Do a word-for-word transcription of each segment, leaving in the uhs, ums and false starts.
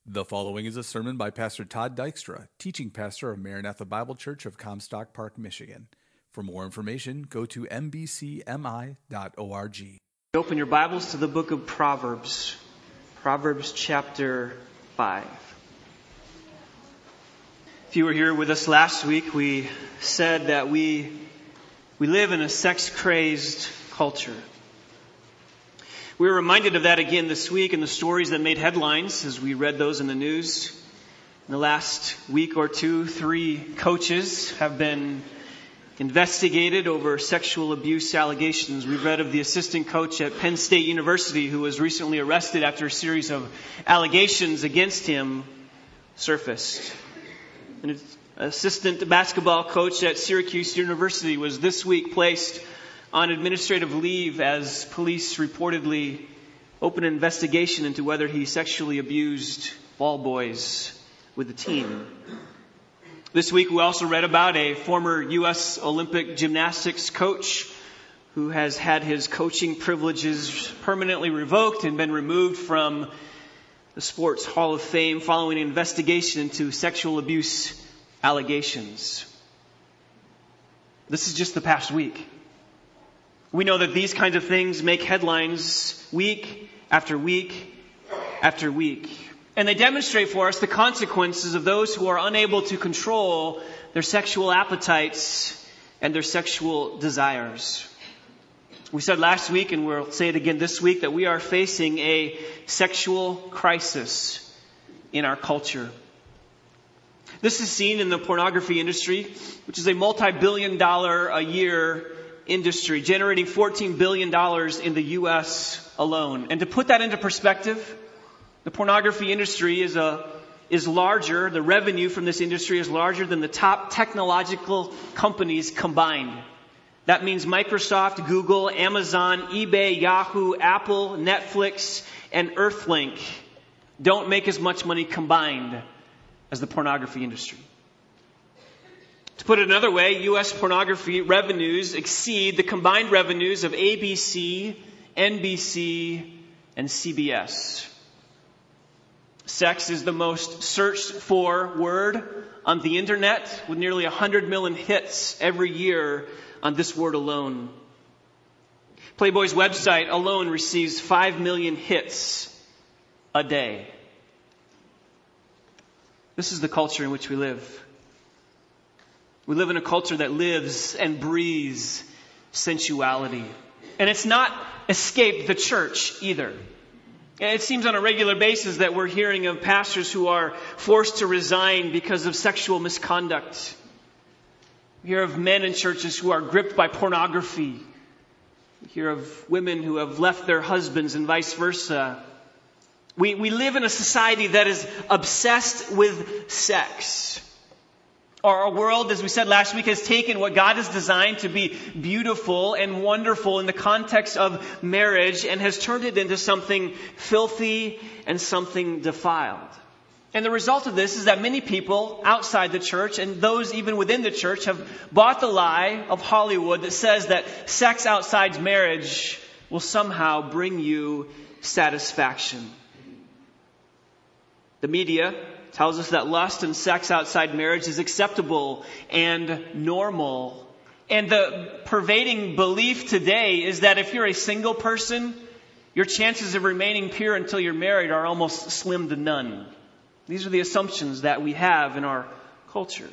The following is a sermon by Pastor Todd Dykstra, teaching pastor of Maranatha Bible Church of Comstock Park, Michigan. For more information, go to m b c m i dot org. Open your Bibles to the book of Proverbs, Proverbs chapter five. If you were here with us last week, we said that we we live in a sex-crazed culture. We were reminded of that again this week in the stories that made headlines as we read those in the news. In the last week or two, three coaches have been investigated over sexual abuse allegations. We've read of the assistant coach at Penn State University who was recently arrested after a series of allegations against him surfaced. An assistant basketball coach at Syracuse University was this week placed on administrative leave as police reportedly opened an investigation into whether he sexually abused ball boys with the team. This week we also read about a former U S Olympic gymnastics coach who has had his coaching privileges permanently revoked and been removed from the Sports Hall of Fame following an investigation into sexual abuse allegations. This is just the past week. We know that these kinds of things make headlines week after week after week. And they demonstrate for us the consequences of those who are unable to control their sexual appetites and their sexual desires. We said last week, and we'll say it again this week, that we are facing a sexual crisis in our culture. This is seen in the pornography industry, which is a multi-billion dollar a year industry, generating fourteen billion dollars in the U S alone. And to put that into perspective, the pornography industry is a is larger, the revenue from this industry is larger than the top technological companies combined. That means Microsoft, Google, Amazon, eBay, Yahoo, Apple, Netflix, and Earthlink don't make as much money combined as the pornography industry. To put it another way, U S pornography revenues exceed the combined revenues of A B C, N B C, and C B S. Sex is the most searched for word on the internet, with nearly one hundred million hits every year on this word alone. Playboy's website alone receives five million hits a day. This is the culture in which we live. We live in a culture that lives and breathes sensuality. And it's not escaped the church either. It seems on a regular basis that we're hearing of pastors who are forced to resign because of sexual misconduct. We hear of men in churches who are gripped by pornography. We hear of women who have left their husbands and vice versa. We, we live in a society that is obsessed with sex. Our world, as we said last week, has taken what God has designed to be beautiful and wonderful in the context of marriage and has turned it into something filthy and something defiled. And the result of this is that many people outside the church and those even within the church have bought the lie of Hollywood that says that sex outside marriage will somehow bring you satisfaction. The media tells us that lust and sex outside marriage is acceptable and normal. And the pervading belief today is that if you're a single person, your chances of remaining pure until you're married are almost slim to none. These are the assumptions that we have in our culture.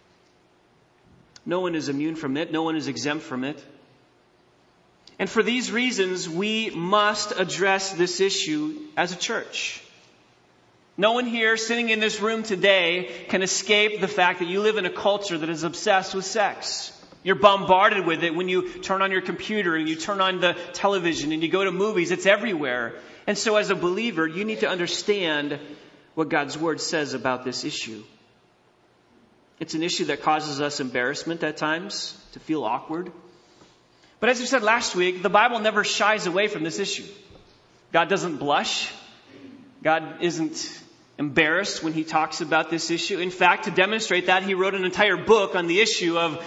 No one is immune from it. No one is exempt from it. And for these reasons, we must address this issue as a church. No one here sitting in this room today can escape the fact that you live in a culture that is obsessed with sex. You're bombarded with it when you turn on your computer and you turn on the television and you go to movies. It's everywhere. And so as a believer, you need to understand what God's Word says about this issue. It's an issue that causes us embarrassment at times, to feel awkward. But as we said last week, the Bible never shies away from this issue. God doesn't blush. God isn't embarrassed when he talks about this issue. In fact, to demonstrate that, he wrote an entire book on the issue of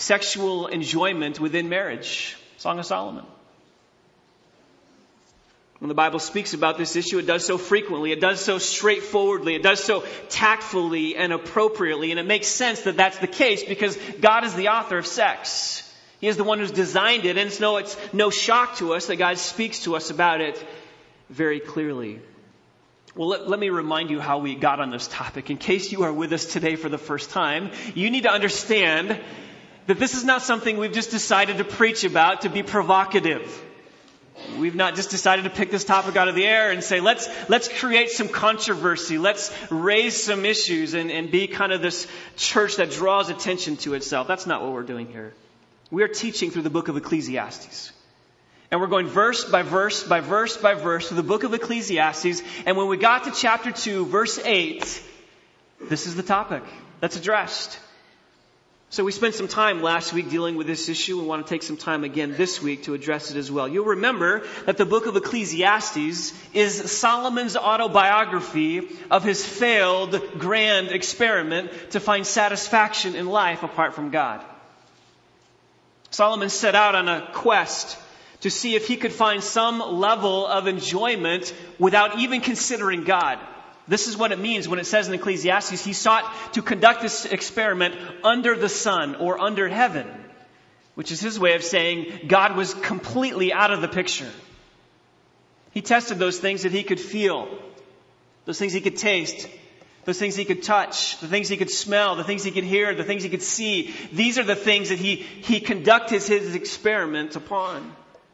sexual enjoyment within marriage. Song of Solomon. When the Bible speaks about this issue, it does so frequently. It does so straightforwardly. It does so tactfully and appropriately. And it makes sense that that's the case because God is the author of sex. He is the one who's designed it. And so it's no shock to us that God speaks to us about it very clearly. Well, let, let me remind you how we got on this topic. In case you are with us today for the first time, you need to understand that this is not something we've just decided to preach about to be provocative. We've not just decided to pick this topic out of the air and say, let's let's create some controversy. Let's raise some issues and, and be kind of this church that draws attention to itself. That's not what we're doing here. We are teaching through the book of Ecclesiastes. And we're going verse by verse by verse by verse through the book of Ecclesiastes. And when we got to chapter two, verse eight, this is the topic that's addressed. So we spent some time last week dealing with this issue. We want to take some time again this week to address it as well. You'll remember that the book of Ecclesiastes is Solomon's autobiography of his failed grand experiment to find satisfaction in life apart from God. Solomon set out on a quest to see if he could find some level of enjoyment without even considering God. This is what it means when it says in Ecclesiastes, he sought to conduct this experiment under the sun or under heaven, which is his way of saying God was completely out of the picture. He tested those things that he could feel, those things he could taste, those things he could touch, the things he could smell, the things he could hear, the things he could see. These are the things that he, he conducted his experiment upon.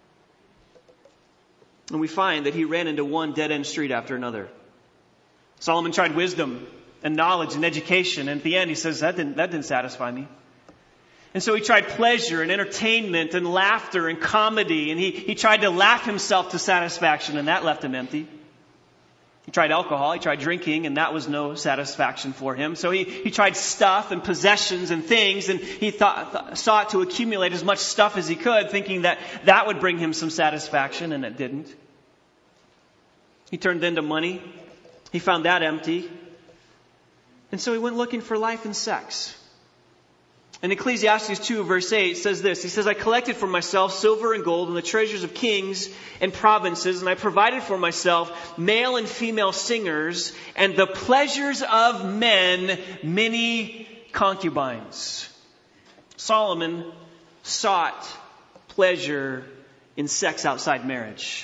And we find that he ran into one dead-end street after another. Solomon tried wisdom and knowledge and education. And at the end, he says, that didn't, that didn't satisfy me. And so he tried pleasure and entertainment and laughter and comedy. And he, he tried to laugh himself to satisfaction, and that left him empty. He tried alcohol, he tried drinking, and that was no satisfaction for him. So he, he tried stuff and possessions and things, and he thought, th- sought to accumulate as much stuff as he could, thinking that that would bring him some satisfaction, and it didn't. He turned then to money. He found that empty. And so he went looking for life and sex. In Ecclesiastes two verse eight says this. He says, I collected for myself silver and gold and the treasures of kings and provinces, and I provided for myself male and female singers and the pleasures of men, many concubines. Solomon sought pleasure in sex outside marriage.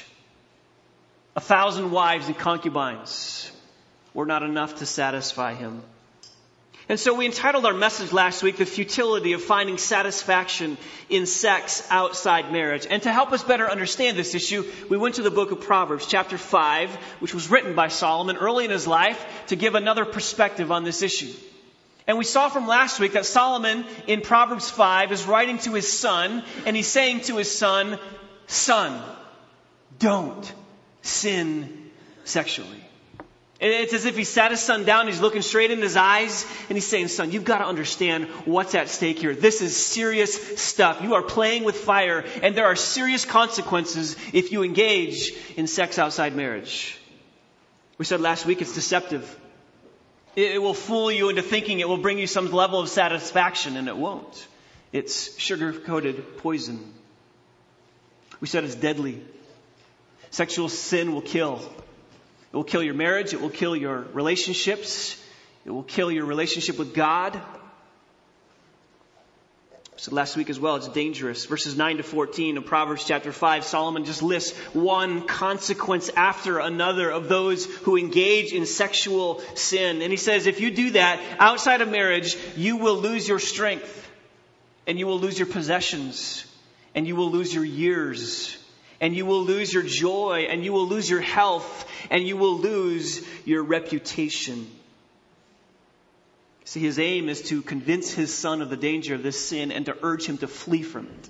A thousand wives and concubines were not enough to satisfy him. And so we entitled our message last week, The Futility of Finding Satisfaction in Sex Outside Marriage. And to help us better understand this issue, we went to the book of Proverbs, chapter five, which was written by Solomon early in his life to give another perspective on this issue. And we saw from last week that Solomon in Proverbs five is writing to his son, and he's saying to his son, son, don't sin sexually. It's as if he sat his son down, he's looking straight in his eyes, and he's saying, son, you've got to understand what's at stake here. This is serious stuff. You are playing with fire, and there are serious consequences if you engage in sex outside marriage. We said last week it's deceptive. It will fool you into thinking it will bring you some level of satisfaction, and it won't. It's sugar-coated poison. We said it's deadly. Sexual sin will kill. It will kill your marriage. It will kill your relationships. It will kill your relationship with God. So last week as well, it's dangerous. Verses nine to fourteen of Proverbs chapter five, Solomon just lists one consequence after another of those who engage in sexual sin. And he says, if you do that outside of marriage, you will lose your strength, and you will lose your possessions, and you will lose your years, and you will lose your joy, and you will lose your health, and you will lose your reputation. See, his aim is to convince his son of the danger of this sin and to urge him to flee from it.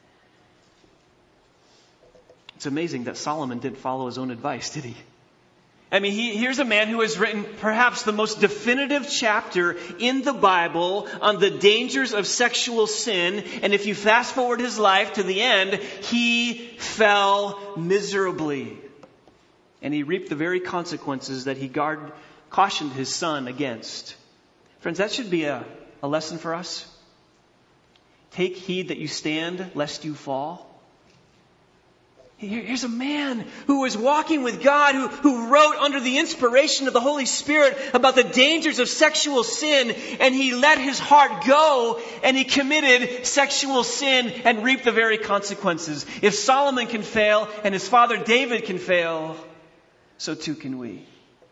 It's amazing that Solomon didn't follow his own advice, did he? I mean, he, here's a man who has written perhaps the most definitive chapter in the Bible on the dangers of sexual sin. And if you fast forward his life to the end, he fell miserably. And he reaped the very consequences that he guard, cautioned his son against. Friends, that should be a, a lesson for us. Take heed that you stand, lest you fall. Here's a man who was walking with God, who, who wrote under the inspiration of the Holy Spirit about the dangers of sexual sin, and he let his heart go, and he committed sexual sin and reaped the very consequences. If Solomon can fail, and his father David can fail, so too can we.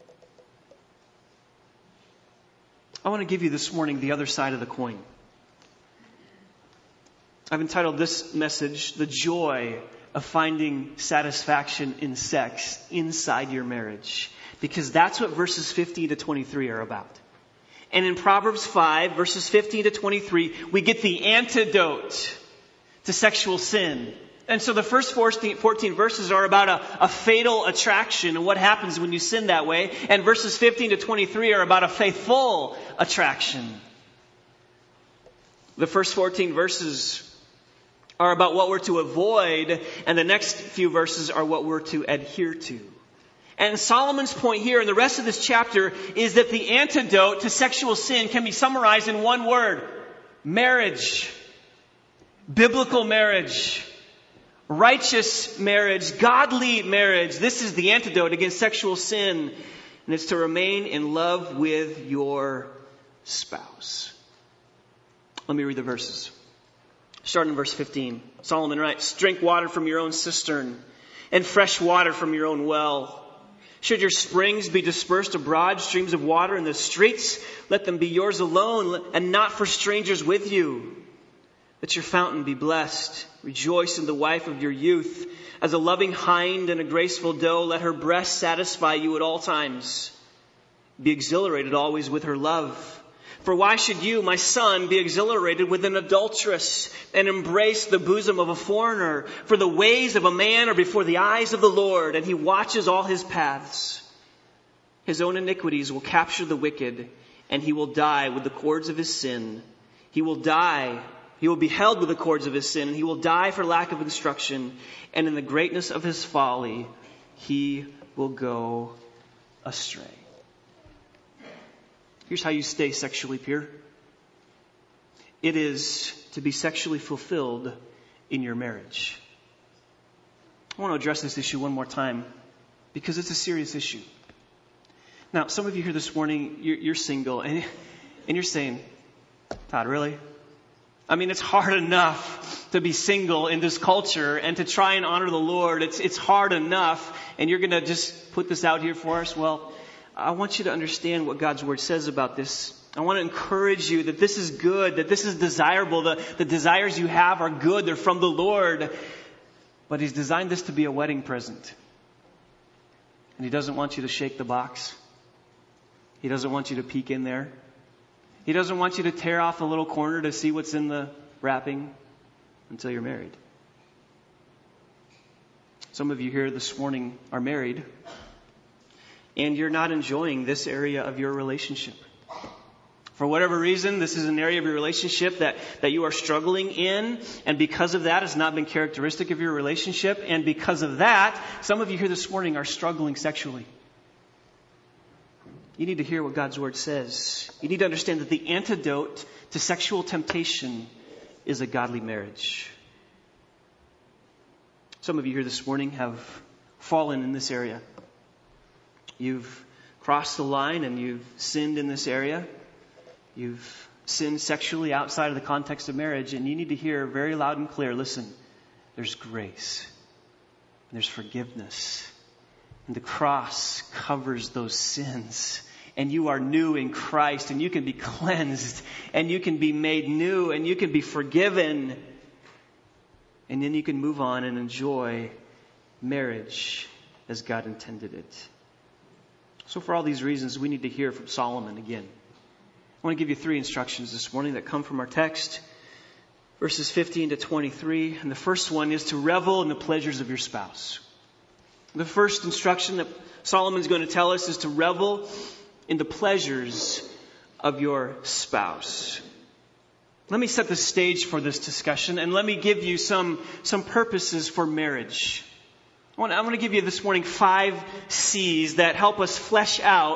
I want to give you this morning the other side of the coin. I've entitled this message, The Joy of Finding Satisfaction in Sex Inside Your Marriage. Because that's what verses fifteen to twenty-three are about. And in Proverbs five, verses fifteen to twenty-three, we get the antidote to sexual sin. And so the first fourteen verses are about a, a fatal attraction and what happens when you sin that way. And verses fifteen to twenty-three are about a faithful attraction. The first fourteen verses are about what we're to avoid, and the next few verses are what we're to adhere to. And Solomon's point here in the rest of this chapter is that the antidote to sexual sin can be summarized in one word: marriage. Biblical marriage. Righteous marriage. Godly marriage. This is the antidote against sexual sin, and it's to remain in love with your spouse. Let me read the verses. Starting in verse fifteen, Solomon writes, "Drink water from your own cistern and fresh water from your own well. Should your springs be dispersed abroad, streams of water in the streets, let them be yours alone and not for strangers with you. Let your fountain be blessed. Rejoice in the wife of your youth. As a loving hind and a graceful doe, let her breast satisfy you at all times. Be exhilarated always with her love. For why should you, my son, be exhilarated with an adulteress and embrace the bosom of a foreigner? For the ways of a man are before the eyes of the Lord, and he watches all his paths. His own iniquities will capture the wicked, and he will die with the cords of his sin. He will die, he will be held with the cords of his sin, and he will die for lack of instruction. And in the greatness of his folly, he will go astray." Here's how you stay sexually pure. It is to be sexually fulfilled in your marriage. I want to address this issue one more time because it's a serious issue. Now, some of you here this morning, you're, you're single and, and you're saying, "Todd, really? I mean, it's hard enough to be single in this culture and to try and honor the Lord. It's, it's hard enough, and you're going to just put this out here for us?" Well, I want you to understand what God's Word says about this. I want to encourage you that this is good, that this is desirable. The, the desires you have are good. They're from the Lord. But He's designed this to be a wedding present. And He doesn't want you to shake the box. He doesn't want you to peek in there. He doesn't want you to tear off a little corner to see what's in the wrapping until you're married. Some of you here this morning are married, and you're not enjoying this area of your relationship. For whatever reason, this is an area of your relationship that, that you are struggling in. And because of that, it's not been characteristic of your relationship. And because of that, some of you here this morning are struggling sexually. You need to hear what God's Word says. You need to understand that the antidote to sexual temptation is a godly marriage. Some of you here this morning have fallen in this area. You've crossed the line and you've sinned in this area. You've sinned sexually outside of the context of marriage, and you need to hear very loud and clear, listen, there's grace. And there's forgiveness. And the cross covers those sins. And you are new in Christ, and you can be cleansed, and you can be made new, and you can be forgiven. And then you can move on and enjoy marriage as God intended it. So for all these reasons, we need to hear from Solomon again. I want to give you three instructions this morning that come from our text, verses fifteen to twenty-three. And the first one is to revel in the pleasures of your spouse. The first instruction that Solomon's going to tell us is to revel in the pleasures of your spouse. Let me set the stage for this discussion, and let me give you some, some purposes for marriage. I want, I want to give you this morning five C's that help us flesh out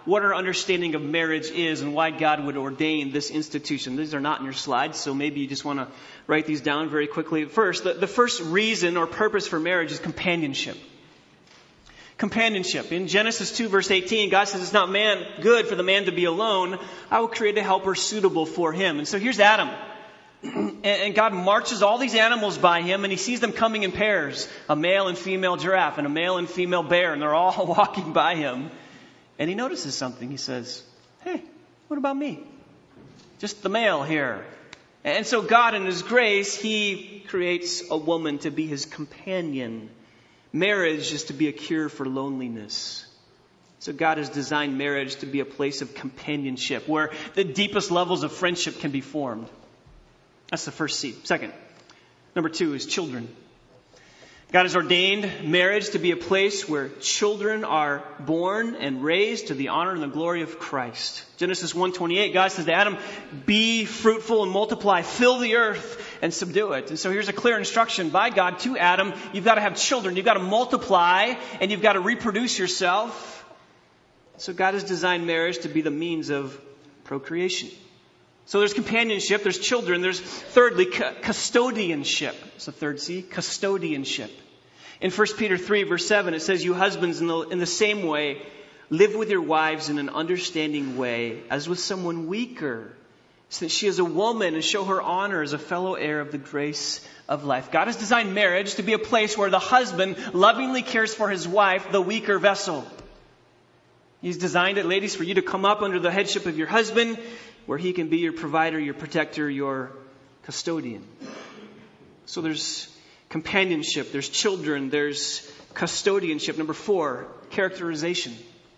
what our understanding of marriage is and why God would ordain this institution. These are not in your slides, so maybe you just want to write these down very quickly. First, the, the first reason or purpose for marriage is companionship. Companionship. In Genesis two, verse eighteen, God says it's not man good for the man to be alone. I will create a helper suitable for him. And so here's Adam. And God marches all these animals by him, and he sees them coming in pairs, a male and female giraffe and a male and female bear, and they're all walking by him. And he notices something. He says, hey, what about me? Just the male here. And so God, in his grace, he creates a woman to be his companion. Marriage is to be a cure for loneliness. So God has designed marriage to be a place of companionship, where the deepest levels of friendship can be formed. That's the first C. Second, number two is children. God has ordained marriage to be a place where children are born and raised to the honor and the glory of Christ. Genesis one twenty-eight, God says to Adam, be fruitful and multiply, fill the earth and subdue it. And so here's a clear instruction by God to Adam. You've got to have children. You've got to multiply and you've got to reproduce yourself. So God has designed marriage to be the means of procreation. So there's companionship, there's children, there's thirdly, cu- custodianship. It's the third C, custodianship. In First Peter three, verse seven, it says, you husbands in the, in the same way, live with your wives in an understanding way, as with someone weaker, since she is a woman, and show her honor as a fellow heir of the grace of life. God has designed marriage to be a place where the husband lovingly cares for his wife, the weaker vessel. He's designed it, ladies, for you to come up under the headship of your husband, where he can be your provider, your protector, your custodian. So there's companionship, there's children, there's custodianship. Number four, characterization.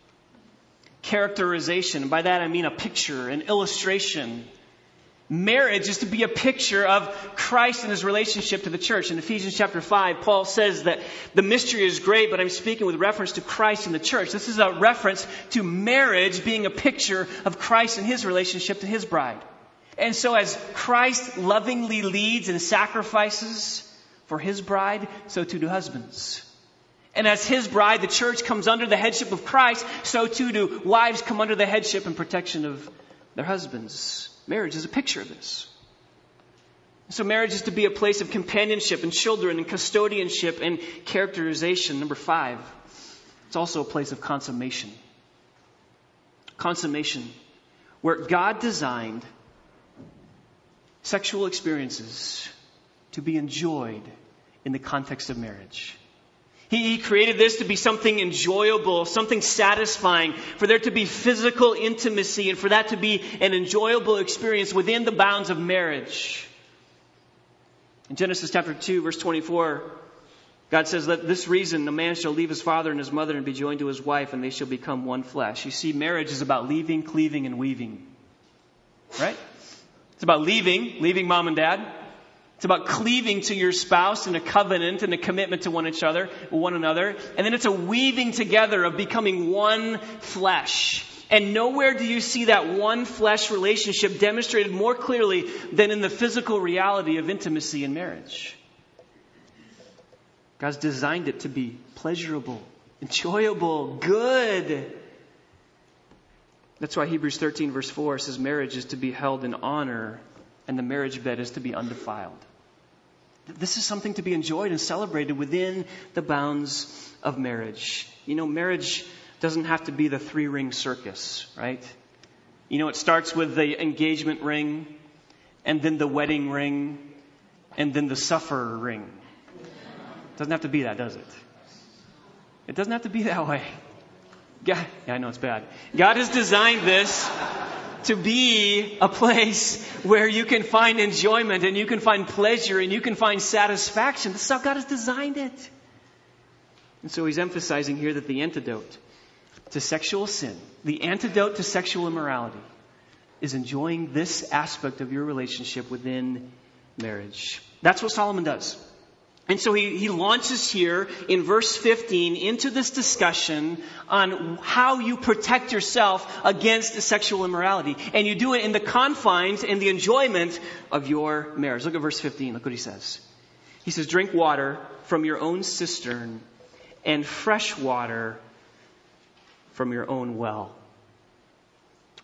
Characterization. And by that I mean a picture, an illustration. Marriage is to be a picture of Christ and his relationship to the church. In Ephesians chapter five, Paul says that the mystery is great, but I'm speaking with reference to Christ and the church. This is a reference to marriage being a picture of Christ and his relationship to his bride. And so as Christ lovingly leads and sacrifices for his bride, so too do husbands. And as his bride, the church comes under the headship of Christ, so too do wives come under the headship and protection of their husbands. Marriage is a picture of this. So marriage is to be a place of companionship and children and custodianship and characterization. Number five, it's also a place of consummation. Consummation, where God designed sexual experiences to be enjoyed in the context of marriage. He created this to be something enjoyable, something satisfying, for there to be physical intimacy and for that to be an enjoyable experience within the bounds of marriage. In Genesis chapter two, verse twenty-four, God says, let this reason a man shall leave his father and his mother and be joined to his wife, and they shall become one flesh. You see, marriage is about leaving, cleaving, and weaving. Right? It's about leaving, leaving mom and dad. It's about cleaving to your spouse in a covenant and a commitment to one each other, one another. And then it's a weaving together of becoming one flesh. And nowhere do you see that one flesh relationship demonstrated more clearly than in the physical reality of intimacy in marriage. God's designed it to be pleasurable, enjoyable, good. That's why Hebrews thirteen verse four says marriage is to be held in honor and the marriage bed is to be undefiled. This is something to be enjoyed and celebrated within the bounds of marriage. You know, marriage doesn't have to be the three-ring circus, right? You know, it starts with the engagement ring, and then the wedding ring, and then the suffer ring. It doesn't have to be that, does it? It doesn't have to be that way. God, yeah, I know it's bad. God has designed this to be a place where you can find enjoyment and you can find pleasure and you can find satisfaction. This is how God has designed it. And so he's emphasizing here that the antidote to sexual sin, the antidote to sexual immorality, is enjoying this aspect of your relationship within marriage. That's what Solomon does. And so he, he launches here in verse fifteen into this discussion on how you protect yourself against sexual immorality. And you do it in the confines and the enjoyment of your marriage. Look at verse fifteen. Look what he says. He says, drink water from your own cistern and fresh water from your own well.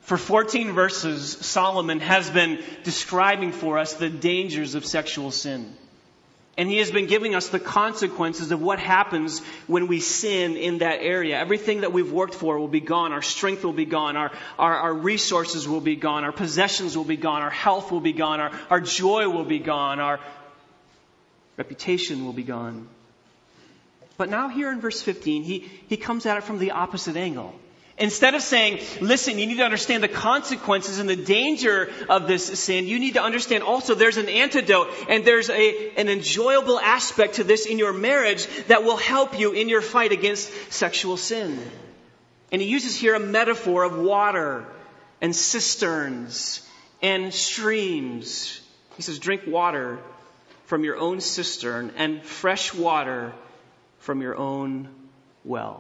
For fourteen verses, Solomon has been describing for us the dangers of sexual sin. And he has been giving us the consequences of what happens when we sin in that area. Everything that we've worked for will be gone. Our strength will be gone. Our, our, our resources will be gone. Our possessions will be gone. Our health will be gone. Our, our joy will be gone. Our reputation will be gone. But now here in verse fifteen, he, he comes at it from the opposite angle. Instead of saying, listen, you need to understand the consequences and the danger of this sin, you need to understand also there's an antidote and there's a, an enjoyable aspect to this in your marriage that will help you in your fight against sexual sin. And he uses here a metaphor of water and cisterns and streams. He says, drink water from your own cistern and fresh water from your own well.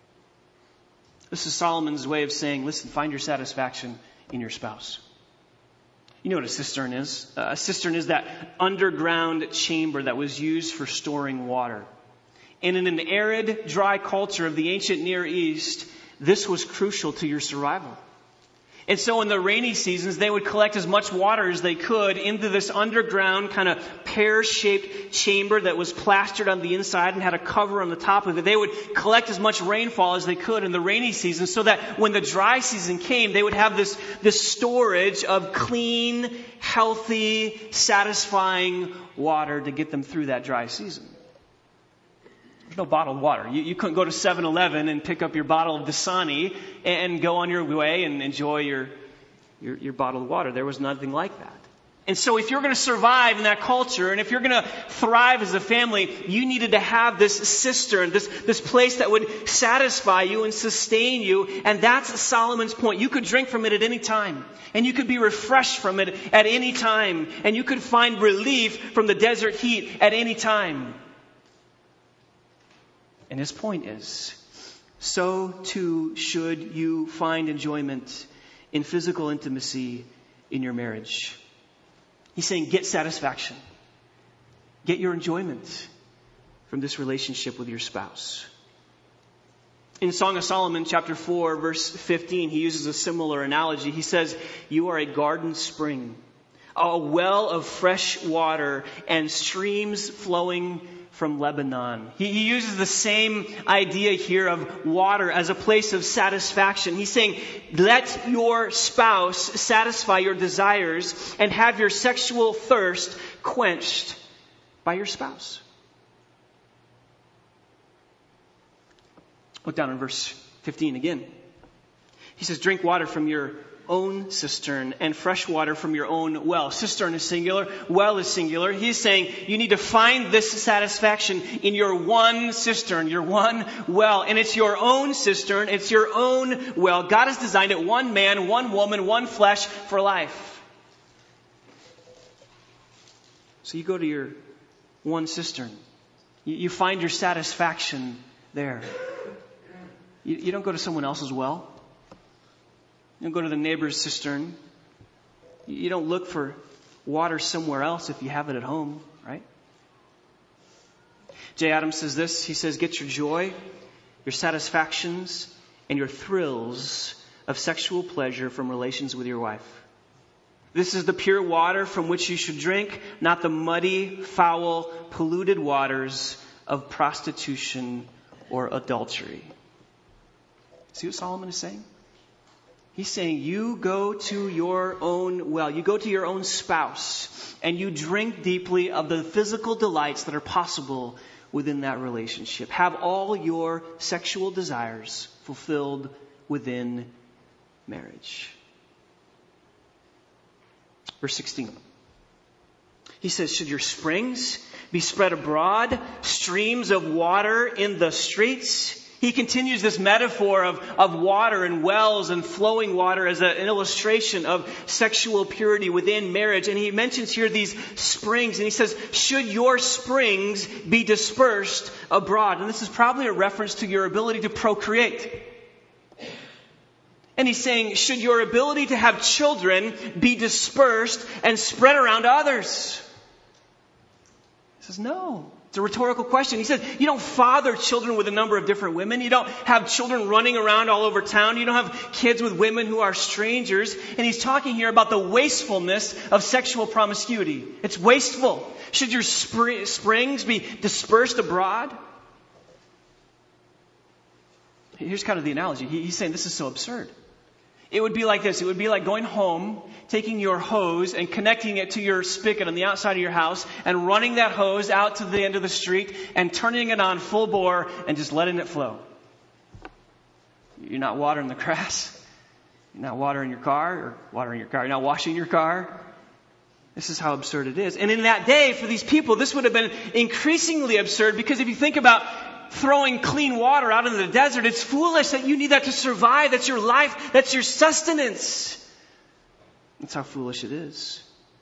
This is Solomon's way of saying, listen, find your satisfaction in your spouse. You know what a cistern is? Uh, a cistern is that underground chamber that was used for storing water. And in an arid, dry culture of the ancient Near East, this was crucial to your survival. And so in the rainy seasons, they would collect as much water as they could into this underground kind of pear-shaped chamber that was plastered on the inside and had a cover on the top of it. They would collect as much rainfall as they could in the rainy season so that when the dry season came, they would have this, this storage of clean, healthy, satisfying water to get them through that dry season. There's no bottled water. You, you couldn't go to seven eleven and pick up your bottle of Dasani and go on your way and enjoy your, your, your bottled water. There was nothing like that. And so if you're going to survive in that culture and if you're going to thrive as a family, you needed to have this cistern, this, this place that would satisfy you and sustain you. And that's Solomon's point. You could drink from it at any time. And you could be refreshed from it at any time. And you could find relief from the desert heat at any time. And his point is, so too should you find enjoyment in physical intimacy in your marriage. He's saying get satisfaction. Get your enjoyment from this relationship with your spouse. In Song of Solomon, chapter four, verse fifteen, he uses a similar analogy. He says, you are a garden spring, a well of fresh water and streams flowing from Lebanon. He, he uses the same idea here of water as a place of satisfaction. He's saying, let your spouse satisfy your desires and have your sexual thirst quenched by your spouse. Look down in verse fifteen again. He says, drink water from your own cistern and fresh water from your own well. Cistern is singular, well is singular. He's saying you need to find this satisfaction in your one cistern, your one well. And it's your own cistern, it's your own well. God has designed it one man, one woman, one flesh for life. So you go to your one cistern. You, you find your satisfaction there. You, you don't go to someone else's well. You don't go to the neighbor's cistern. You don't look for water somewhere else if you have it at home, right? Jay Adams says this. He says, get your joy, your satisfactions, and your thrills of sexual pleasure from relations with your wife. This is the pure water from which you should drink, not the muddy, foul, polluted waters of prostitution or adultery. See what Solomon is saying? He's saying you go to your own well, you go to your own spouse, and you drink deeply of the physical delights that are possible within that relationship. Have all your sexual desires fulfilled within marriage. Verse sixteen. He says, should your springs be spread abroad, streams of water in the streets? He continues this metaphor of, of water and wells and flowing water as a, an illustration of sexual purity within marriage. And he mentions here these springs. And he says, should your springs be dispersed abroad? And this is probably a reference to your ability to procreate. And he's saying, should your ability to have children be dispersed and spread around to others? He says, no. It's a rhetorical question. He says, you don't father children with a number of different women. You don't have children running around all over town. You don't have kids with women who are strangers. And he's talking here about the wastefulness of sexual promiscuity. It's wasteful. Should your spr- springs be dispersed abroad? Here's kind of the analogy. He, he's saying this is so absurd. It would be like this. It would be like going home, taking your hose and connecting it to your spigot on the outside of your house and running that hose out to the end of the street and turning it on full bore and just letting it flow. You're not watering the grass. You're not watering your car or watering your car. You're not washing your car. This is how absurd it is. And in that day, for these people, this would have been increasingly absurd because if you think about throwing clean water out into the desert, it's foolish that you need that to survive. That's your life. That's your sustenance. That's how foolish it is.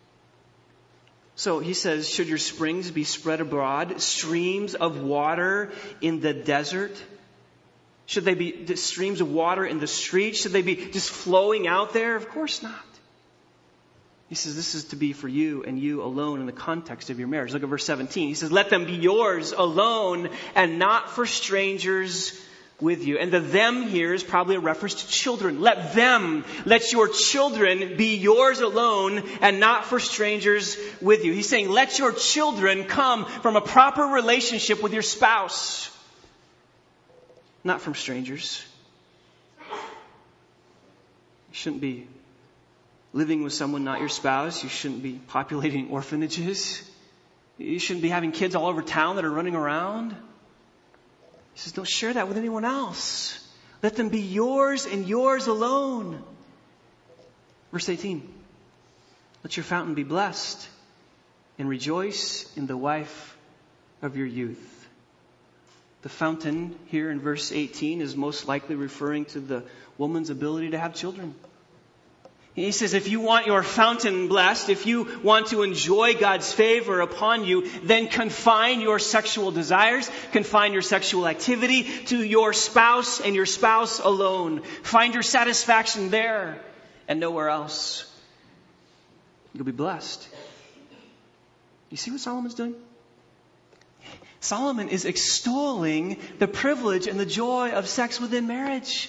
So he says, should your springs be spread abroad, streams of water in the desert? Should they be streams of water in the streets? Should they be just flowing out there? Of course not. He says this is to be for you and you alone in the context of your marriage. Look at verse seventeen. He says, let them be yours alone and not for strangers with you. And the them here is probably a reference to children. Let them, let your children be yours alone and not for strangers with you. He's saying, let your children come from a proper relationship with your spouse, not from strangers. You shouldn't be living with someone not your spouse. You shouldn't be populating orphanages. You shouldn't be having kids all over town that are running around. He says, don't share that with anyone else. Let them be yours and yours alone. Verse eighteen. Let your fountain be blessed and rejoice in the wife of your youth. The fountain here in verse eighteen is most likely referring to the woman's ability to have children. He says, if you want your fountain blessed, if you want to enjoy God's favor upon you, then confine your sexual desires, confine your sexual activity to your spouse and your spouse alone. Find your satisfaction there and nowhere else. You'll be blessed. You see what Solomon's doing? Solomon is extolling the privilege and the joy of sex within marriage.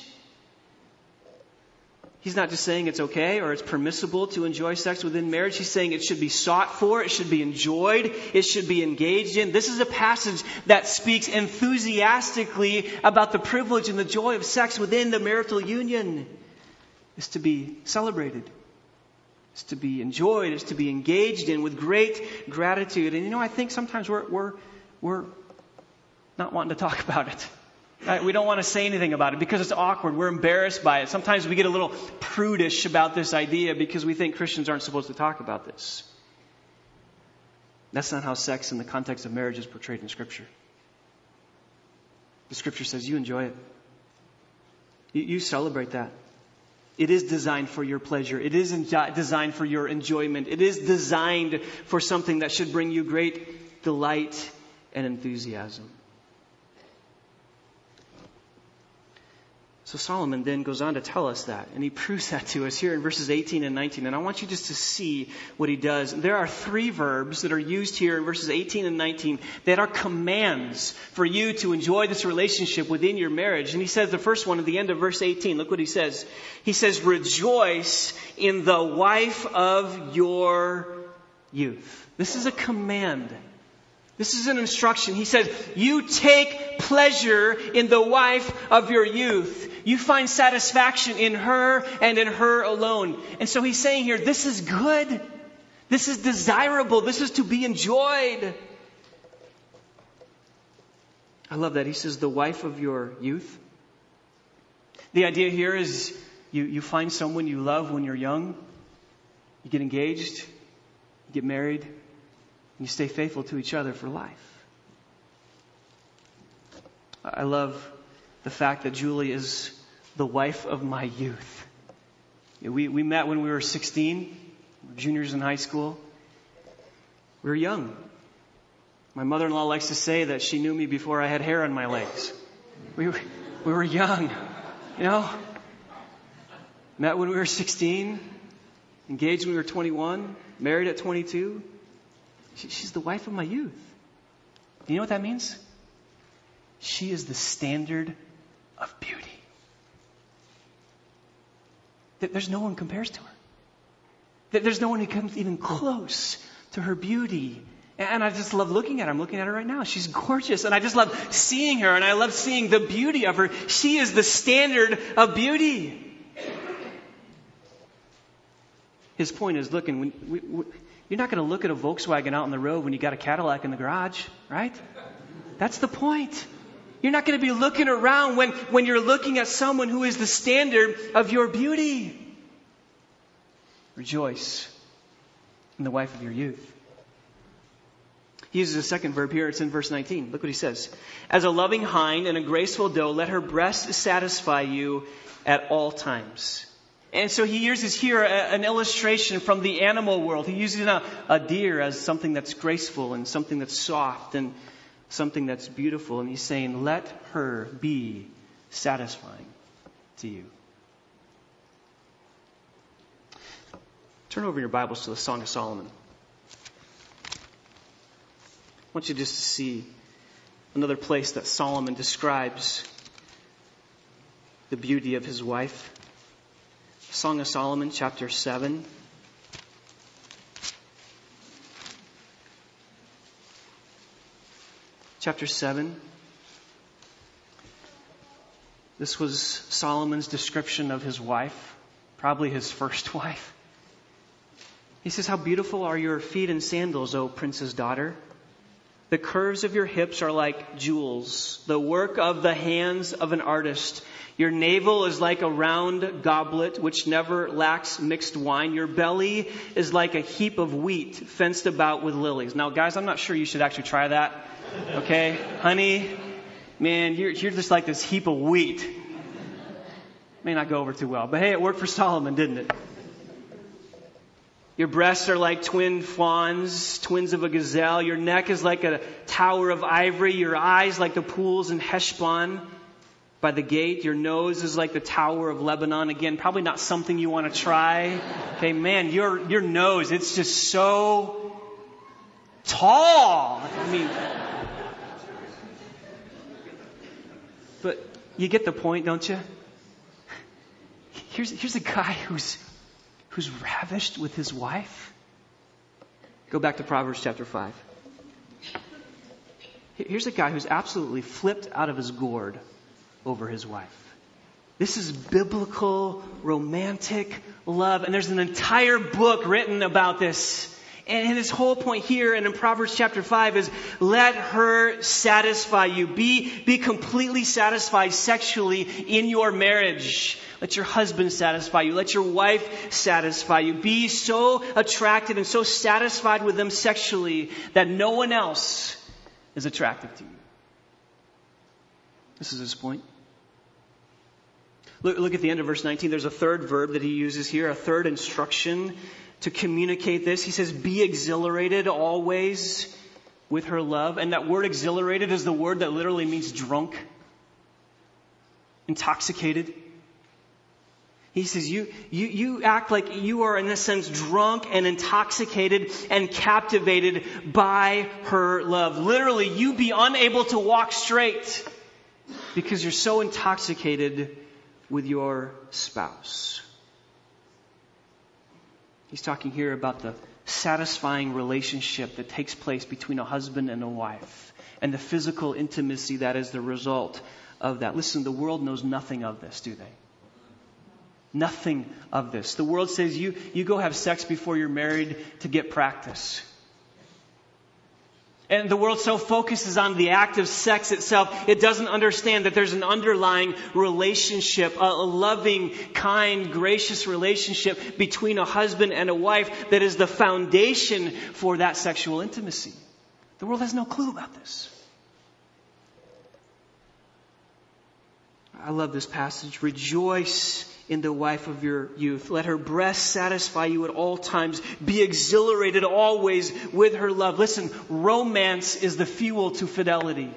He's not just saying it's okay or it's permissible to enjoy sex within marriage. He's saying it should be sought for, it should be enjoyed, it should be engaged in. This is a passage that speaks enthusiastically about the privilege and the joy of sex within the marital union. It's to be celebrated. It's to be enjoyed. It's to be engaged in with great gratitude. And you know, I think sometimes we're we're we're not wanting to talk about it. Right? We don't want to say anything about it because it's awkward. We're embarrassed by it. Sometimes we get a little prudish about this idea because we think Christians aren't supposed to talk about this. That's not how sex in the context of marriage is portrayed in Scripture. The Scripture says you enjoy it. You, you celebrate that. It is designed for your pleasure. It is enjo- designed for your enjoyment. It is designed for something that should bring you great delight and enthusiasm. So Solomon then goes on to tell us that, and he proves that to us here in verses eighteen and nineteen. And I want you just to see what he does. There are three verbs that are used here in verses eighteen and nineteen that are commands for you to enjoy this relationship within your marriage. And he says the first one at the end of verse eighteen. Look what he says. He says, rejoice in the wife of your youth. This is a command. This is an instruction. He says, you take pleasure in the wife of your youth. You find satisfaction in her and in her alone. And so he's saying here, this is good. This is desirable. This is to be enjoyed. I love that. He says, the wife of your youth. The idea here is you, you find someone you love when you're young. You get engaged. You get married. And you stay faithful to each other for life. I love the fact that Julie is the wife of my youth. We, we met when we were sixteen, juniors in high school. We were young. My mother-in-law likes to say that she knew me before I had hair on my legs. We were, we were young, you know. Met when we were sixteen, engaged when we were twenty-one, married at twenty-two. She, she's the wife of my youth. You know what that means? She is the standard of beauty. There's no one compares to her. There's no one who comes even close to her beauty. And I just love looking at her. I'm looking at her right now. She's gorgeous. And I just love seeing her. And I love seeing the beauty of her. She is the standard of beauty. His point is, look, and when we, we, you're not going to look at a Volkswagen out on the road when you got a Cadillac in the garage, right? That's the point. You're not going to be looking around when, when you're looking at someone who is the standard of your beauty. Rejoice in the wife of your youth. He uses a second verb here. It's in verse nineteen. Look what he says. As a loving hind and a graceful doe, let her breast satisfy you at all times. And so he uses here a, an illustration from the animal world. He uses a, a deer as something that's graceful and something that's soft and something that's beautiful. And he's saying, let her be satisfying to you. Turn over your Bibles to the Song of Solomon. I want you just to see another place that Solomon describes the beauty of his wife. Song of Solomon, chapter seven. Chapter seven. This was Solomon's description of his wife, probably his first wife. He says, how beautiful are your feet in sandals, O prince's daughter. The curves of your hips are like jewels, the work of the hands of an artist. Your navel is like a round goblet which never lacks mixed wine. Your belly is like a heap of wheat fenced about with lilies. Now, guys, I'm not sure you should actually try that. Okay? Honey, man, you're, you're just like this heap of wheat. May not go over too well. But hey, it worked for Solomon, didn't it? Your breasts are like twin fawns, twins of a gazelle. Your neck is like a tower of ivory. Your eyes like the pools in Heshbon by the gate. Your nose is like the tower of Lebanon. Again, probably not something you want to try. Okay, man, your your nose, it's just so tall. I mean, but you get the point, don't you? Here's here's a guy who's who's ravished with his wife. Go back to Proverbs chapter five. Here's a guy who's absolutely flipped out of his gourd over his wife. This is biblical, romantic love. And there's an entire book written about this. And his whole point here and in Proverbs chapter five is let her satisfy you. Be, be completely satisfied sexually in your marriage. Let your husband satisfy you. Let your wife satisfy you. Be so attracted and so satisfied with them sexually that no one else is attracted to you. This is his point. Look, look at the end of verse nineteen. There's a third verb that he uses here, a third instruction to communicate this. He says, be exhilarated always with her love. And that word exhilarated is the word that literally means drunk, intoxicated. He says, you, you, you act like you are, in a sense, drunk and intoxicated and captivated by her love. Literally, you be unable to walk straight because you're so intoxicated with your spouse. He's talking here about the satisfying relationship that takes place between a husband and a wife and the physical intimacy that is the result of that. Listen, the world knows nothing of this, do they? Nothing of this. The world says you, you go have sex before you're married to get practice. And the world so focuses on the act of sex itself, it doesn't understand that there's an underlying relationship, a, a loving, kind, gracious relationship between a husband and a wife that is the foundation for that sexual intimacy. The world has no clue about this. I love this passage. Rejoice in the wife of your youth. Let her breast satisfy you at all times. Be exhilarated always with her love. Listen, romance is the fuel to fidelity.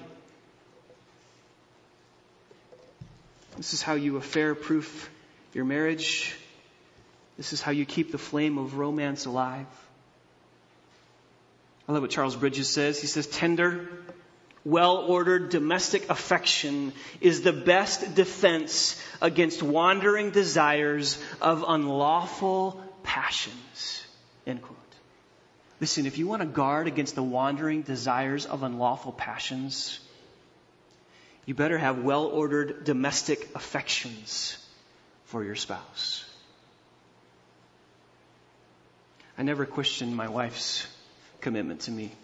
This is how you affair-proof your marriage. This is how you keep the flame of romance alive. I love what Charles Bridges says. He says, tender, well-ordered domestic affection is the best defense against wandering desires of unlawful passions. End quote. Listen, if you want to guard against the wandering desires of unlawful passions, you better have well-ordered domestic affections for your spouse. I never questioned my wife's commitment to me.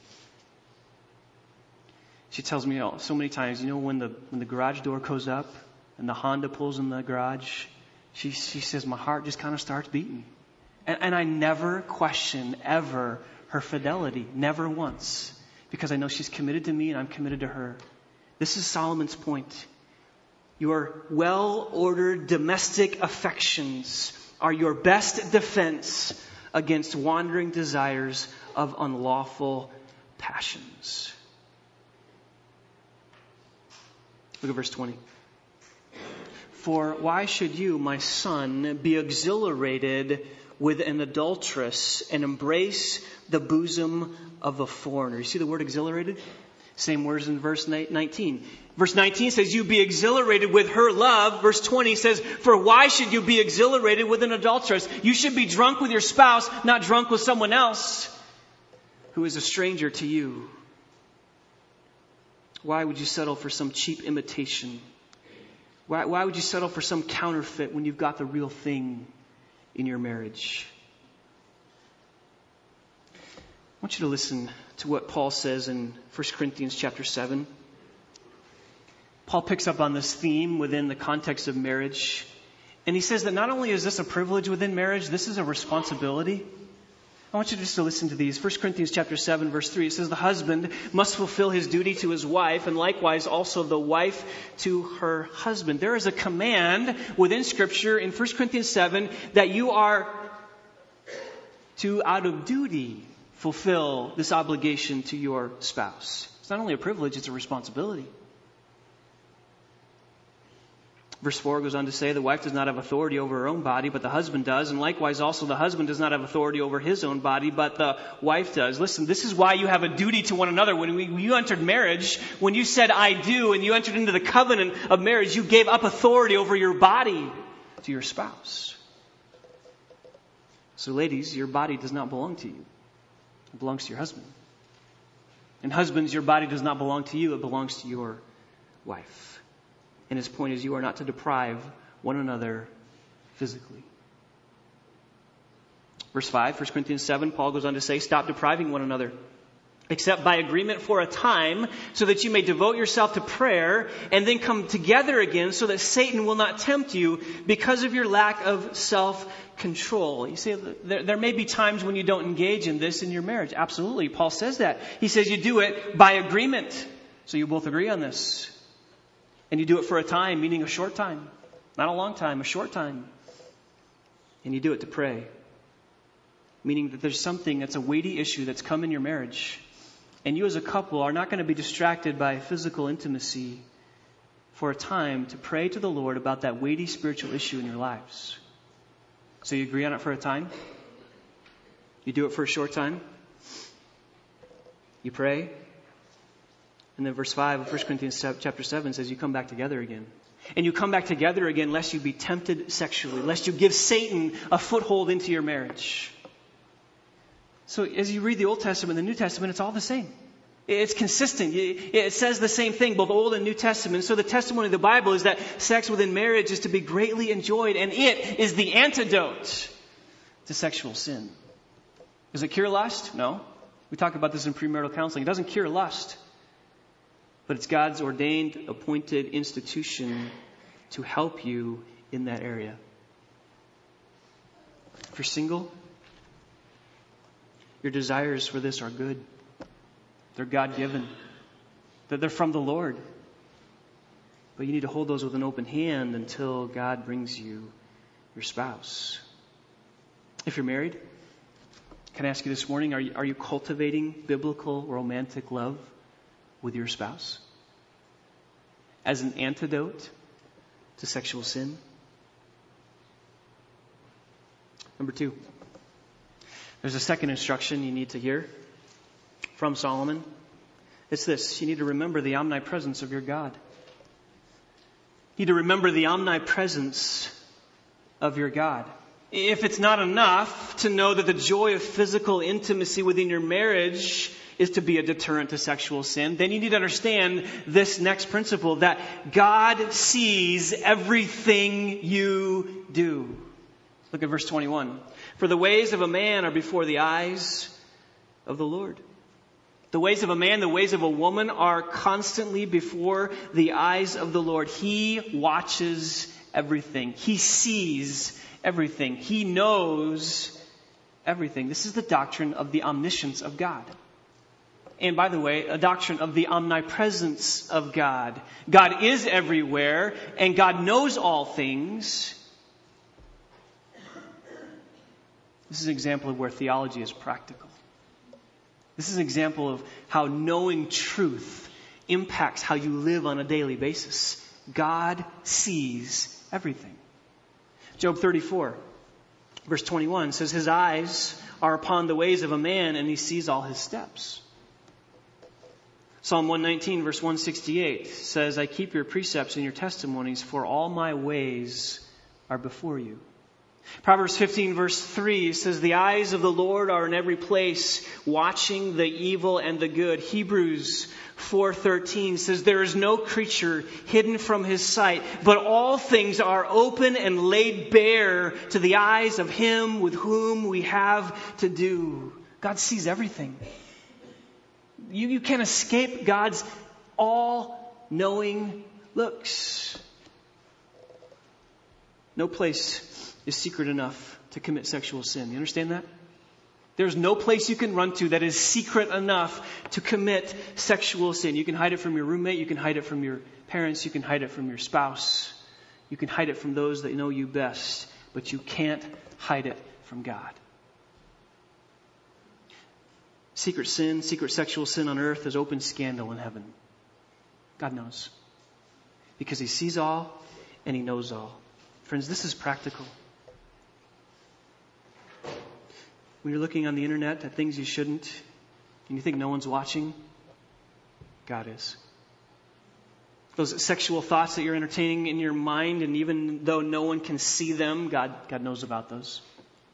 She tells me oh, so many times, you know, when the when the garage door goes up and the Honda pulls in the garage, she she says my heart just kind of starts beating. And, and I never question ever her fidelity, never once, because I know she's committed to me and I'm committed to her. This is Solomon's point. Your well-ordered domestic affections are your best defense against wandering desires of unlawful passions. Look at verse twenty. For why should you, my son, be exhilarated with an adulteress and embrace the bosom of a foreigner? You see the word exhilarated? Same words in verse nineteen. Verse nineteen says, you be exhilarated with her love. Verse twenty says, for why should you be exhilarated with an adulteress? You should be drunk with your spouse, not drunk with someone else who is a stranger to you. Why would you settle for some cheap imitation? Why, why would you settle for some counterfeit when you've got the real thing in your marriage? I want you to listen to what Paul says in First Corinthians chapter seven. Paul picks up on this theme within the context of marriage. And he says that not only is this a privilege within marriage, this is a responsibility. I want you just to listen to these. First Corinthians chapter seven, verse three. It says, the husband must fulfill his duty to his wife, and likewise also the wife to her husband. There is a command within Scripture in First Corinthians seven that you are to, out of duty, fulfill this obligation to your spouse. It's not only a privilege, it's a responsibility. Verse four goes on to say, the wife does not have authority over her own body, but the husband does. And likewise also the husband does not have authority over his own body, but the wife does. Listen, this is why you have a duty to one another. When, we, when you entered marriage, when you said I do, and you entered into the covenant of marriage, you gave up authority over your body to your spouse. So ladies, your body does not belong to you. It belongs to your husband. And husbands, your body does not belong to you. It belongs to your wife. And his point is you are not to deprive one another physically. Verse five, First Corinthians seven, Paul goes on to say, stop depriving one another, except by agreement for a time, so that you may devote yourself to prayer and then come together again so that Satan will not tempt you because of your lack of self-control. You see, there, there may be times when you don't engage in this in your marriage. Absolutely. Paul says that. He says you do it by agreement. So you both agree on this. And you do it for a time, meaning a short time. Not a long time, a short time. And you do it to pray. Meaning that there's something that's a weighty issue that's come in your marriage. And you as a couple are not going to be distracted by physical intimacy for a time to pray to the Lord about that weighty spiritual issue in your lives. So you agree on it for a time. You do it for a short time. You pray. And then verse five of First Corinthians chapter seven says you come back together again. And you come back together again lest you be tempted sexually, lest you give Satan a foothold into your marriage. So as you read the Old Testament and the New Testament, it's all the same. It's consistent. It says the same thing, both Old and New Testament. So the testimony of the Bible is that sex within marriage is to be greatly enjoyed, and it is the antidote to sexual sin. Does it cure lust? No. We talk about this in premarital counseling. It doesn't cure lust. But it's God's ordained, appointed institution to help you in that area. If you're single, your desires for this are good. They're God-given. They're from the Lord. But you need to hold those with an open hand until God brings you your spouse. If you're married, can I ask you this morning, are you, are you cultivating biblical romantic love with your spouse as an antidote to sexual sin? Number two, there's a second instruction you need to hear from Solomon. It's this. You need to remember the omnipresence of your God. You need to remember the omnipresence of your God. If it's not enough to know that the joy of physical intimacy within your marriage is to be a deterrent to sexual sin, then you need to understand this next principle, that God sees everything you do. Look at verse twenty-one. For the ways of a man are before the eyes of the Lord. The ways of a man, the ways of a woman are constantly before the eyes of the Lord. He watches everything. He sees everything. He knows everything. This is the doctrine of the omniscience of God. And by the way, a doctrine of the omnipresence of God. God is everywhere, and God knows all things. This is an example of where theology is practical. This is an example of how knowing truth impacts how you live on a daily basis. God sees everything. Job thirty-four, verse twenty-one says, his eyes are upon the ways of a man, and he sees all his steps. Psalm one nineteen, verse one sixty-eight says, I keep your precepts and your testimonies, for all my ways are before you. Proverbs fifteen, verse three says, the eyes of the Lord are in every place, watching the evil and the good. Hebrews four thirteen says, there is no creature hidden from his sight, but all things are open and laid bare to the eyes of him with whom we have to do. God sees everything. You, you can't escape God's all-knowing looks. No place is secret enough to commit sexual sin. You understand that? There's no place you can run to that is secret enough to commit sexual sin. You can hide it from your roommate. You can hide it from your parents. You can hide it from your spouse. You can hide it from those that know you best. But you can't hide it from God. Secret sin, secret sexual sin on earth is open scandal in heaven. God knows. Because he sees all and he knows all. Friends, this is practical. When you're looking on the internet at things you shouldn't, and you think no one's watching, God is. Those sexual thoughts that you're entertaining in your mind, and even though no one can see them, God, God knows about those.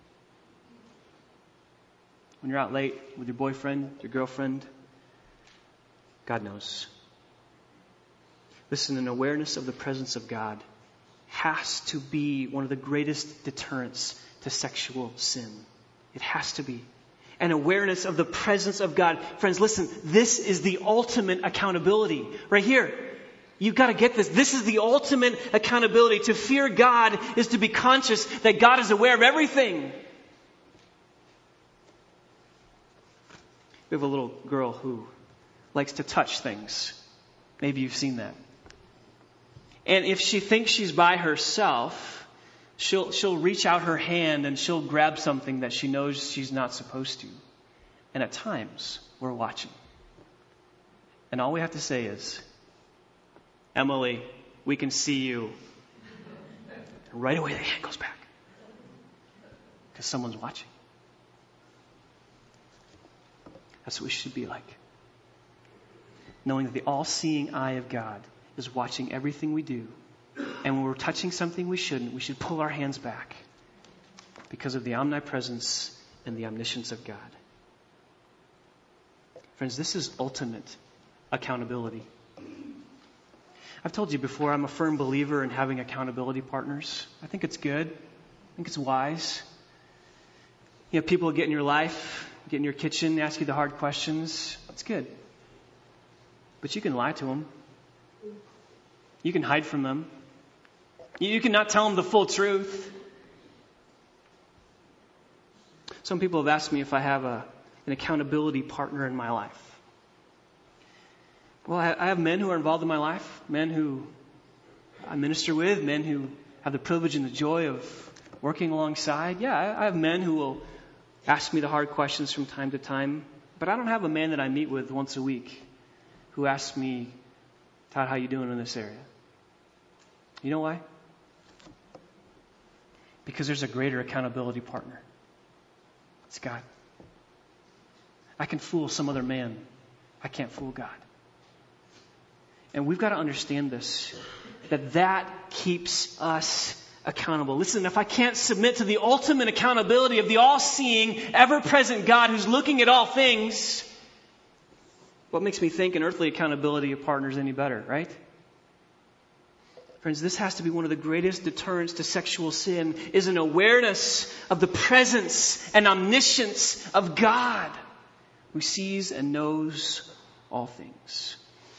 When you're out late with your boyfriend, your girlfriend, God knows. Listen, an awareness of the presence of God has to be one of the greatest deterrents to sexual sin. It has to be. An awareness of the presence of God. Friends, listen, this is the ultimate accountability. Right here. You've got to get this. This is the ultimate accountability. To fear God is to be conscious that God is aware of everything. We have a little girl who likes to touch things. Maybe you've seen that. And if she thinks she's by herself, she'll she'll reach out her hand and she'll grab something that she knows she's not supposed to. And at times, we're watching. And all we have to say is, Emily, we can see you. And right away the hand goes back. Because someone's watching. That's what we should be like. Knowing that the all-seeing eye of God is watching everything we do. And when we're touching something we shouldn't, we should pull our hands back because of the omnipresence and the omniscience of God. Friends, this is ultimate accountability. I've told you before, I'm a firm believer in having accountability partners. I think it's good. I think it's wise. You have people get in your life, get in your kitchen, ask you the hard questions. It's good. But you can lie to them. You can hide from them. You cannot tell them the full truth. Some people have asked me if I have a, an accountability partner in my life. Well, I, I have men who are involved in my life, men who I minister with, men who have the privilege and the joy of working alongside. Yeah, I, I have men who will ask me the hard questions from time to time, but I don't have a man that I meet with once a week who asks me, Todd, how you doing in this area? You know why? Because there's a greater accountability partner. It's God. I can fool some other man. I can't fool God. And we've got to understand this, that that keeps us accountable. Listen, if I can't submit to the ultimate accountability of the all-seeing, ever-present God who's looking at all things, what makes me think an earthly accountability of partners any better, right? Friends, this has to be one of the greatest deterrents to sexual sin, is an awareness of the presence and omniscience of God who sees and knows all things.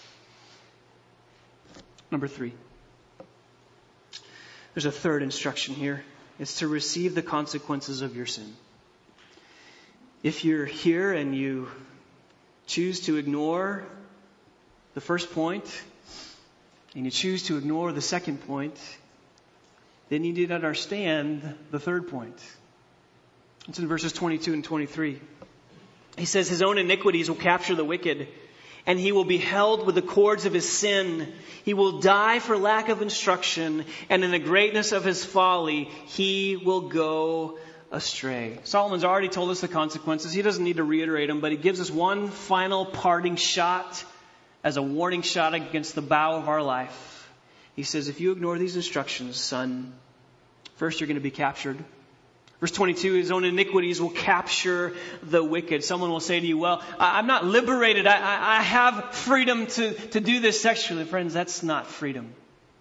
Number three. There's a third instruction here. It's to receive the consequences of your sin. If you're here and you choose to ignore the first point, and you choose to ignore the second point, then you need to understand the third point. It's in verses twenty-two and twenty-three. He says, his own iniquities will capture the wicked, and he will be held with the cords of his sin. He will die for lack of instruction, and in the greatness of his folly, he will go astray. Solomon's already told us the consequences. He doesn't need to reiterate them, but he gives us one final parting shot as a warning shot against the bow of our life. He says, if you ignore these instructions, son, first you're going to be captured. Verse twenty-two, his own iniquities will capture the wicked. Someone will say to you, well, I'm not liberated. I, I, I have freedom to, to do this sexually. Friends, that's not freedom.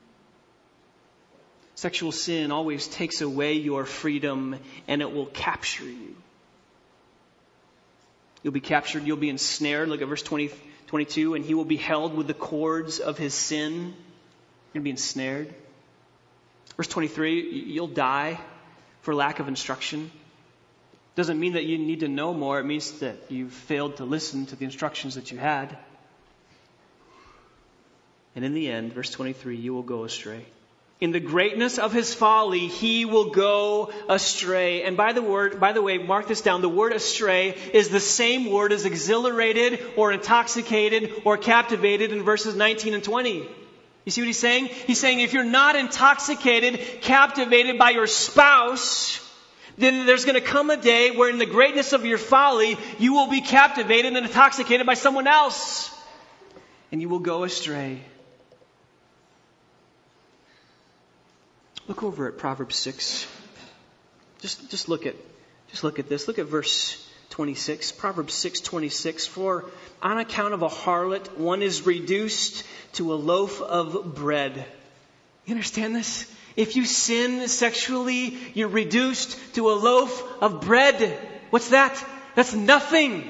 Sexual sin always takes away your freedom, and it will capture you. You'll be captured. You'll be ensnared. Look at verse twenty, twenty-two. And he will be held with the cords of his sin. You're going to be ensnared. Verse twenty-three, you'll die for lack of instruction. Doesn't mean that you need to know more. It means that you failed to listen to the instructions that you had. And in the end, verse twenty-three, you will go astray. In the greatness of his folly, he will go astray. And by the word, by the way, mark this down. The word astray is the same word as exhilarated or intoxicated or captivated in verses nineteen and twenty. You see what he's saying? He's saying if you're not intoxicated, captivated by your spouse, then there's going to come a day where in the greatness of your folly, you will be captivated and intoxicated by someone else. And you will go astray. Look over at Proverbs six. Just, just look at, just look at this. Look at verse twenty-six. Proverbs six twenty-six. For on account of a harlot, one is reduced to a loaf of bread. You understand this? If you sin sexually, you're reduced to a loaf of bread. What's that? That's nothing.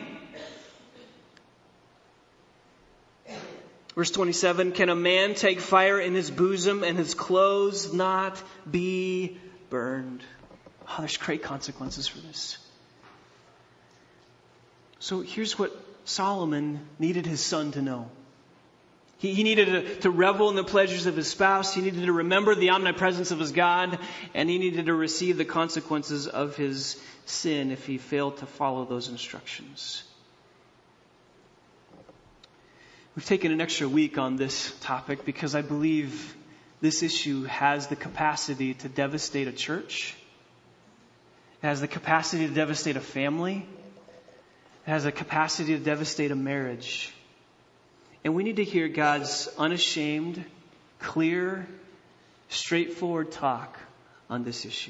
Verse twenty-seven, can a man take fire in his bosom and his clothes not be burned? Oh, there's great consequences for this. So here's what Solomon needed his son to know. He, he needed to, to revel in the pleasures of his spouse. He needed to remember the omnipresence of his God. And he needed to receive the consequences of his sin if he failed to follow those instructions. We've taken an extra week on this topic because I believe this issue has the capacity to devastate a church. It has the capacity to devastate a family. It has the capacity to devastate a marriage. And we need to hear God's unashamed, clear, straightforward talk on this issue.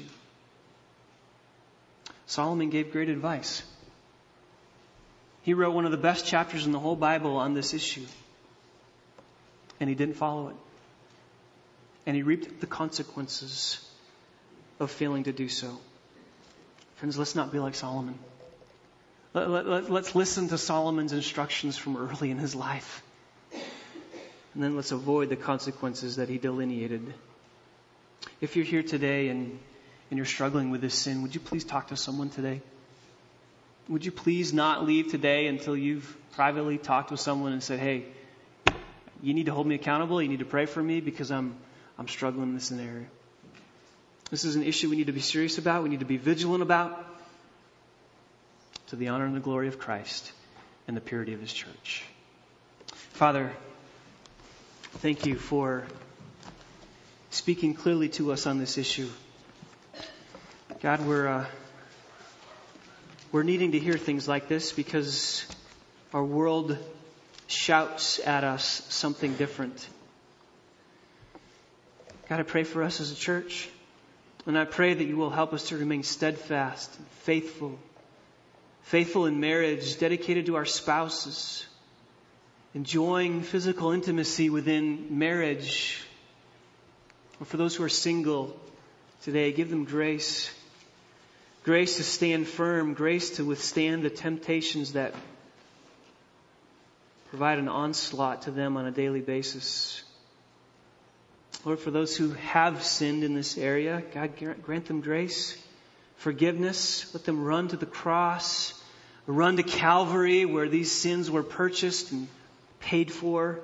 Solomon gave great advice. He wrote one of the best chapters in the whole Bible on this issue. And he didn't follow it. And he reaped the consequences of failing to do so. Friends, let's not be like Solomon. Let, let, let, let's listen to Solomon's instructions from early in his life. And then let's avoid the consequences that he delineated. If you're here today and, and you're struggling with this sin, would you please talk to someone today? Would you please not leave today until you've privately talked with someone and said, hey, you need to hold me accountable. You need to pray for me because I'm I'm struggling in this area. This is an issue we need to be serious about. We need to be vigilant about, to the honor and the glory of Christ and the purity of his church. Father, thank you for speaking clearly to us on this issue. God, we're uh, we're needing to hear things like this because our world shouts at us something different. God, I pray for us as a church. And I pray that you will help us to remain steadfast and faithful. Faithful in marriage, dedicated to our spouses. Enjoying physical intimacy within marriage. Or for those who are single today, give them grace. Grace to stand firm. Grace to withstand the temptations that provide an onslaught to them on a daily basis. Lord, for those who have sinned in this area, God, grant them grace, forgiveness. Let them run to the cross, run to Calvary where these sins were purchased and paid for.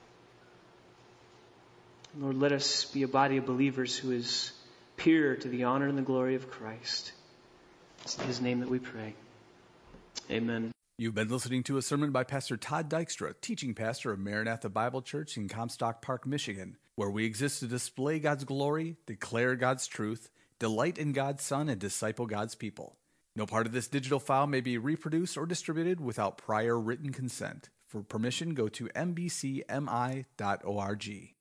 Lord, let us be a body of believers who is pure to the honor and the glory of Christ. It's in His name that we pray. Amen. You've been listening to a sermon by Pastor Todd Dykstra, teaching pastor of Maranatha Bible Church in Comstock Park, Michigan, where we exist to display God's glory, declare God's truth, delight in God's Son, and disciple God's people. No part of this digital file may be reproduced or distributed without prior written consent. For permission, go to m b c m i dot org.